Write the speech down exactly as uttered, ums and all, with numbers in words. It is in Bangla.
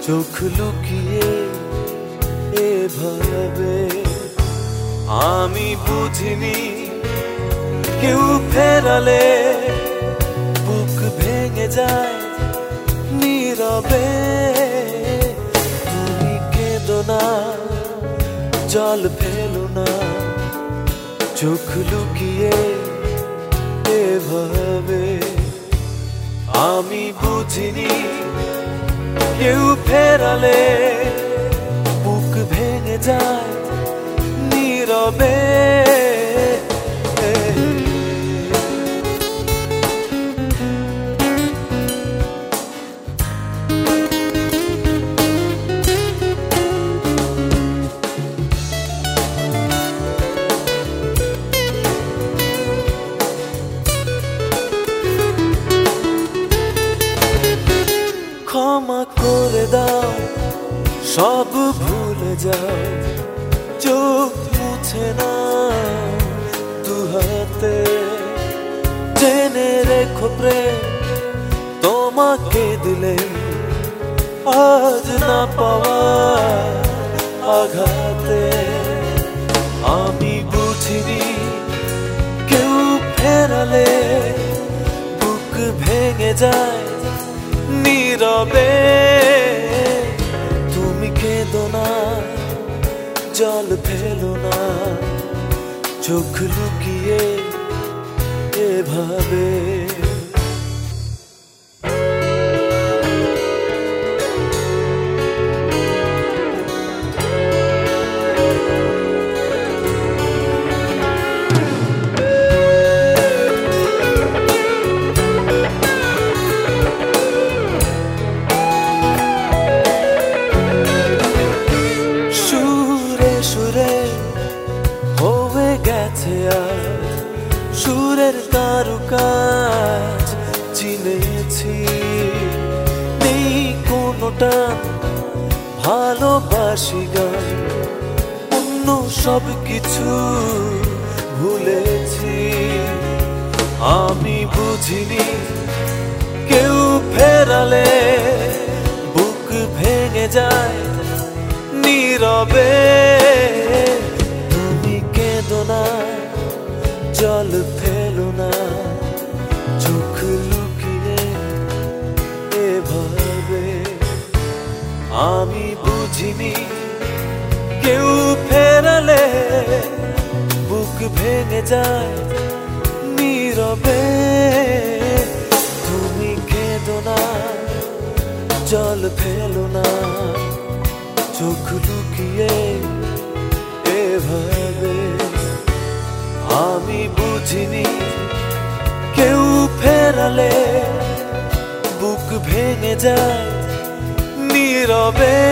চোখ লুকিয়ে এভাবে আমি বুঝিনি কেউ ফেরালে বুক ভেঙে যায় নীরবে। তুমি কেঁদো না, জল ফেলো না, চোখ লুকিয়ে এভাবে আমি বুঝিনি কেউ ফেরালে বুক ভেঙে যায় নীরবে। ক্ষমা করে দাও, সব ভুলে যাও, চোখ মুছে না দুহাতে। জেনে রেখো প্রেম তোমাকে দিলে আজ না পাওয়া আঘাতে। আমি বুঝিনি কেউ ফেরালে বুক ভেঙে যায় নীরবে। তুমি কেঁদো না, জল ফেলো না, চোখ লুকিয়ে এভাবে। হয়ে গেছে আজ সুরের কারুকাজ চিনেছি। নেই কোনোটা ভালোবাসি গান, অন্য সব কিছু ভুলেছি। আমি বুঝিনি কেউ ফেরালে বুক ভেঙে যায় নীরবে। জল ফেলো না, চোখ লুকিয়ে এভাবে আমি বুঝিনি কেউ ফেরালে বুক ভেঙে যায় নীরবে। তুমি কেঁদো না, জল ফেলো না, চোখ লুকিয়ে এভাবে আমি বুঝিনি কেউ ফেরালে বুক ভেঙে যায় নীরবে।